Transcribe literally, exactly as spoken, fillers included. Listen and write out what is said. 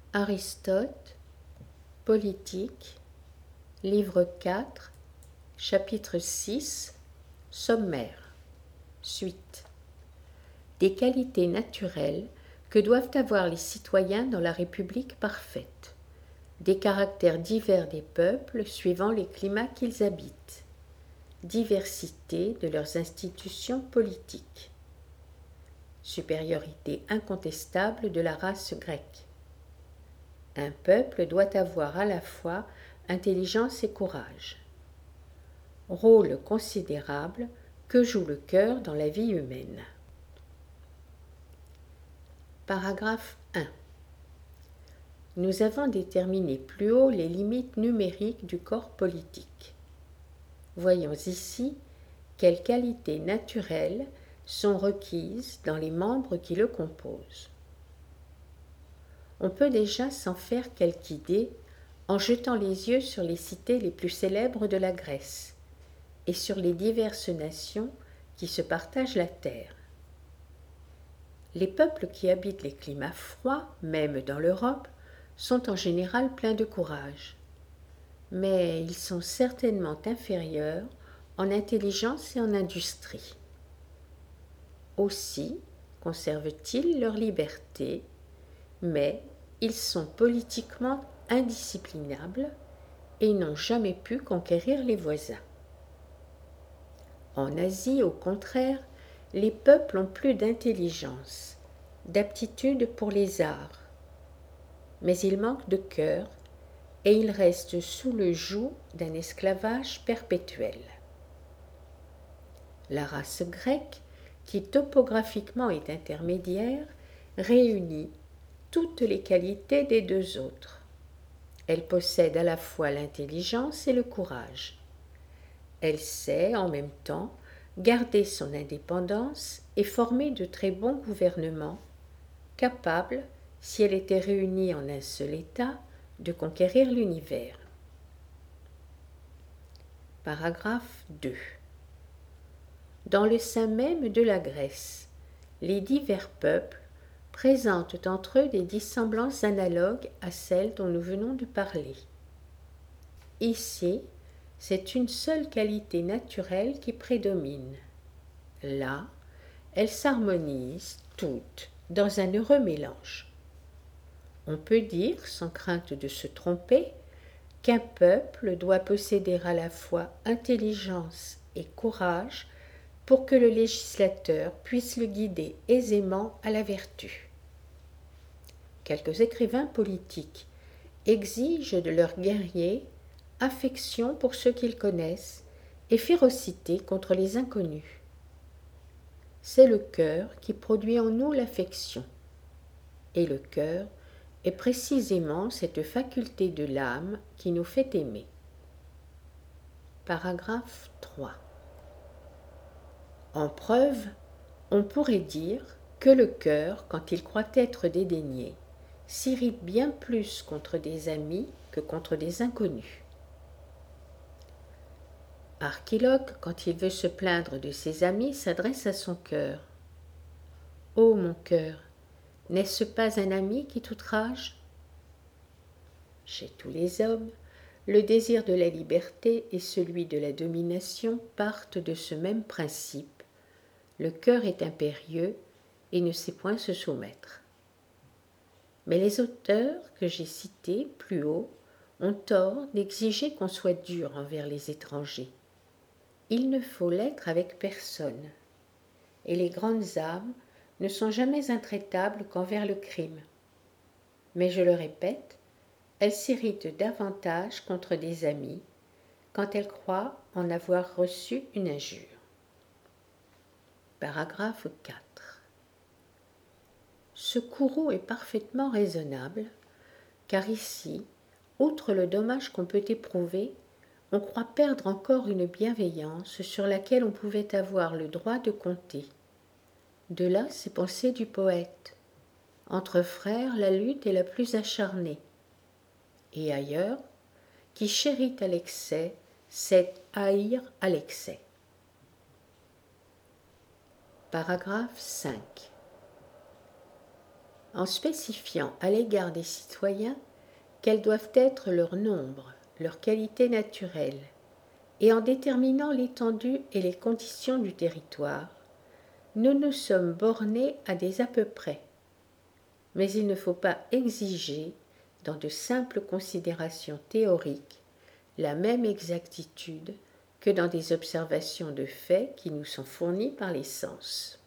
Aristote, Politique, livre quatre, chapitre six, sommaire. Suite. Des qualités naturelles que doivent avoir les citoyens dans la République parfaite. Des caractères divers des peuples suivant les climats qu'ils habitent. Diversité de leurs institutions politiques. Supériorité incontestable de la race grecque. Un peuple doit avoir à la fois intelligence et courage. Rôle considérable que joue le cœur dans la vie humaine. Paragraphe un. Nous avons déterminé plus haut les limites numériques du corps politique. Voyons ici quelles qualités naturelles sont requises dans les membres qui le composent. On peut déjà s'en faire quelque idée en jetant les yeux sur les cités les plus célèbres de la Grèce et sur les diverses nations qui se partagent la terre. Les peuples qui habitent les climats froids, même dans l'Europe, sont en général pleins de courage, mais ils sont certainement inférieurs en intelligence et en industrie. Aussi conservent-ils leur liberté, mais ils sont politiquement indisciplinables et n'ont jamais pu conquérir les voisins. En Asie, au contraire, les peuples ont plus d'intelligence, d'aptitude pour les arts, mais ils manquent de cœur et ils restent sous le joug d'un esclavage perpétuel. La race grecque, qui topographiquement est intermédiaire, réunit toutes les qualités des deux autres. Elle possède à la fois l'intelligence et le courage. Elle sait, en même temps, garder son indépendance et former de très bons gouvernements, capables, si elle était réunie en un seul État, de conquérir l'univers. Paragraphe deux. Dans le sein même de la Grèce, les divers peuples présentent entre eux des dissemblances analogues à celles dont nous venons de parler. Ici, c'est une seule qualité naturelle qui prédomine. Là, elles s'harmonisent toutes dans un heureux mélange. On peut dire, sans crainte de se tromper, qu'un peuple doit posséder à la fois intelligence et courage pour que le législateur puisse le guider aisément à la vertu. Quelques écrivains politiques exigent de leurs guerriers affection pour ceux qu'ils connaissent et férocité contre les inconnus. C'est le cœur qui produit en nous l'affection, et le cœur est précisément cette faculté de l'âme qui nous fait aimer. Paragraphe trois. En preuve, on pourrait dire que le cœur, quand il croit être dédaigné, s'irrite bien plus contre des amis que contre des inconnus. Archiloque, quand il veut se plaindre de ses amis, s'adresse à son cœur. « Ô mon cœur, n'est-ce pas un ami qui t'outrage » Chez tous les hommes, le désir de la liberté et celui de la domination partent de ce même principe. Le cœur est impérieux et ne sait point se soumettre. Mais les auteurs que j'ai cités plus haut ont tort d'exiger qu'on soit dur envers les étrangers. Il ne faut l'être avec personne, et les grandes âmes ne sont jamais intraitables qu'envers le crime. Mais je le répète, elles s'irritent davantage contre des amis quand elles croient en avoir reçu une injure. Paragraphe quatre. Ce courroux est parfaitement raisonnable, car ici, outre le dommage qu'on peut éprouver, on croit perdre encore une bienveillance sur laquelle on pouvait avoir le droit de compter. De là ces pensées du poète. Entre frères, la lutte est la plus acharnée. Et ailleurs, qui chérit à l'excès, c'est haïr à l'excès. Paragraphe cinq. en spécifiant à l'égard des citoyens quels doivent être leur nombre, leurs qualités naturelles, et en déterminant l'étendue et les conditions du territoire, nous nous sommes bornés à des à peu près. Mais il ne faut pas exiger, dans de simples considérations théoriques, la même exactitude que dans des observations de faits qui nous sont fournis par les sens.